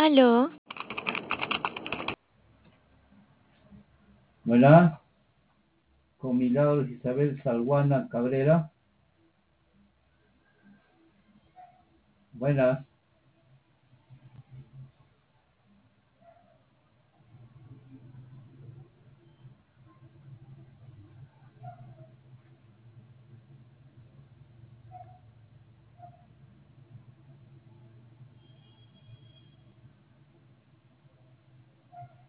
Aló, Buenas, con Milagros Isabel Salguana Cabrera. Buenas.